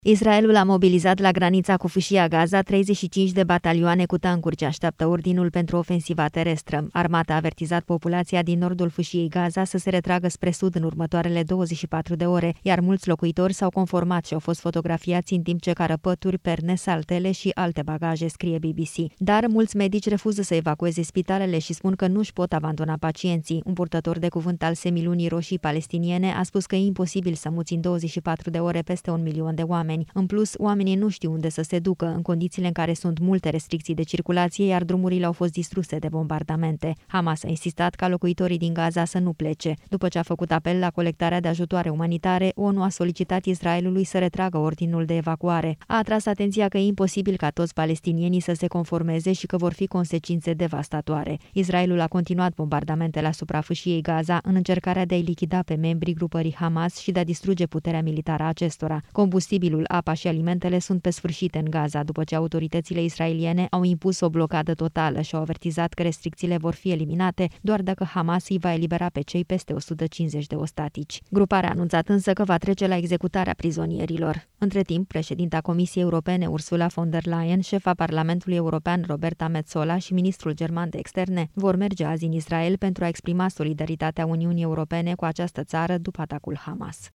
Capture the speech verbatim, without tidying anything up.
Israelul a mobilizat la granița cu Fâșia Gaza treizeci și cinci de batalioane cu tancuri ce așteaptă ordinul pentru ofensiva terestră. Armata a avertizat populația din nordul Fâșiei Gaza să se retragă spre sud în următoarele douăzeci și patru de ore, iar mulți locuitori s-au conformat și au fost fotografiați în timp ce carăpături, perne, saltele și alte bagaje, scrie B B C. Dar mulți medici refuză să evacueze spitalele și spun că nu își pot abandona pacienții. Un purtător de cuvânt al Semilunii Roșii palestiniene a spus că e imposibil să muți în douăzeci și patru de ore peste un milion de oameni. În plus, oamenii nu știu unde să se ducă, în condițiile în care sunt multe restricții de circulație, iar drumurile au fost distruse de bombardamente. Hamas a insistat ca locuitorii din Gaza să nu plece. După ce a făcut apel la colectarea de ajutoare umanitare, O N U a solicitat Israelului să retragă ordinul de evacuare. A atras atenția că e imposibil ca toți palestinienii să se conformeze și că vor fi consecințe devastatoare. Israelul a continuat bombardamentele asupra Fâșiei Gaza în încercarea de a-i lichida pe membrii grupării Hamas și de a distruge puterea militară a acestora. Combustibilul, apa și alimentele sunt pe sfârșit în Gaza, după ce autoritățile israeliene au impus o blocadă totală și au avertizat că restricțiile vor fi eliminate doar dacă Hamas îi va elibera pe cei peste o sută cincizeci de ostatici. Gruparea a anunțat însă că va trece la executarea prizonierilor. Între timp, președinta Comisiei Europene Ursula von der Leyen, șefa Parlamentului European Roberta Metsola și ministrul german de externe vor merge azi în Israel pentru a exprima solidaritatea Uniunii Europene cu această țară după atacul Hamas.